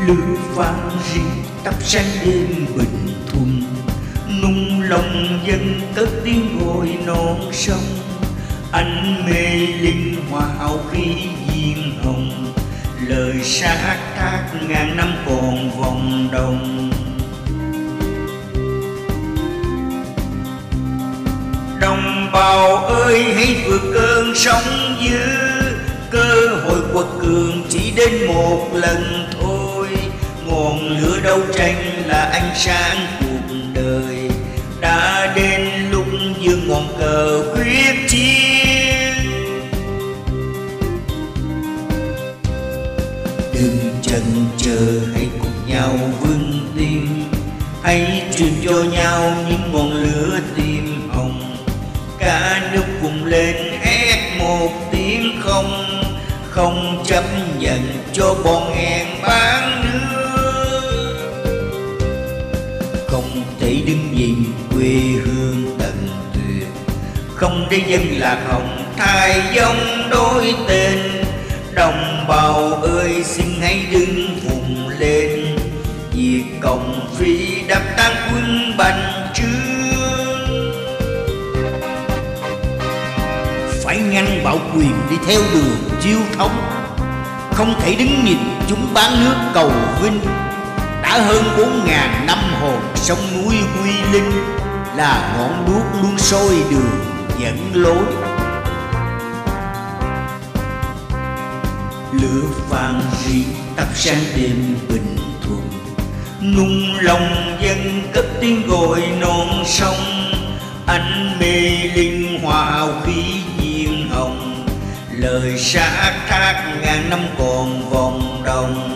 lửa vàng riêng tắp sáng đêm bình thuận, nung lòng dân cất tiếng gọi non sông. Anh mê linh hoa hào khí diên hồng, lời sa thác ngàn năm còn vòng đồng. Đồng bào ơi hãy vượt cơn sóng dữ, cơ hội quật cường chỉ đến một lần thôi. Ngọn lửa đấu tranh là ánh sáng cuộc đời, đã đến lúc dương ngọn cờ quyết chiến. Đừng chần chờ hãy cùng nhau vươn tin, hãy truyền cho nhau những ngọn lửa tim hồng. Cả nước cùng lên hét một tiếng không, không chấp nhận cho bọn hèn bán nước. Không thể đứng nhìn quê hương tận tuyệt, không để dân lạc hồng thay giống đôi tên. Đồng bào ơi xin hãy đứng vùng lên, diệt cộng phi đập tan quân bành trướng. Phải ngăn bạo quyền đi theo đường chiêu thống, không thể đứng nhìn chúng bán nước cầu vinh. Đã hơn 4.000 năm hồn sông núi quy linh, là ngọn đuốc luôn soi đường dẫn lối. Lửa vàng riêng tắp sáng đêm bình thuận, nung lòng dân cất tiếng gọi non sông. Anh mê linh hoa hào khí diên hồng, lời sa thác ngàn năm còn vòng đồng.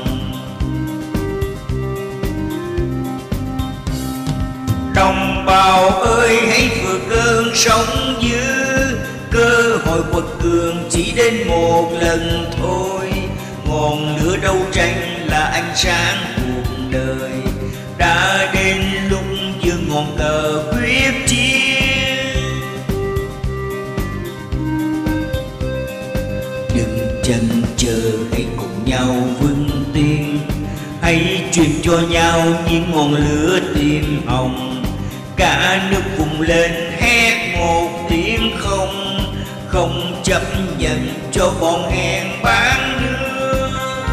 Đồng bào ơi hãy vượt cơn sóng dữ, cơ hội quật cường chỉ đến một lần thôi. Ngọn lửa đấu tranh là ánh sáng cuộc đời, đã đến lúc dương ngọn cờ quyết chiến. Đừng chần chờ hãy cùng nhau vươn tiên, hãy truyền cho nhau những ngọn lửa tim hồng. Cả nước cùng lên hét một tiếng không, không chấp nhận cho bọn hèn bán nước.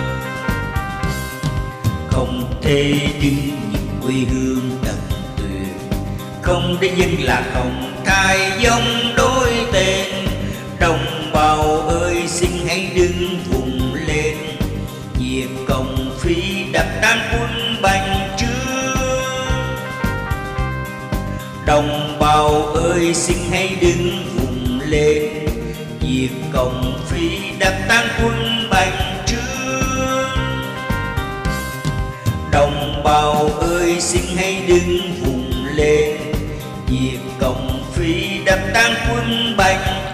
Không thể đứng nhìn quê hương tận tuyệt, không để dân lạc hồng thay giống đôi tên. Đồng bào ơi xin hãy đứng vùng lên, diệt cộng phi đập tan quân bành trướng. Đồng bào ơi xin hãy đứng vùng lên, diệt cộng phi đập tan quân bành trướng. Đồng bào ơi xin hãy đứng vùng lên, diệt cộng phi đập tan quân bành trướng.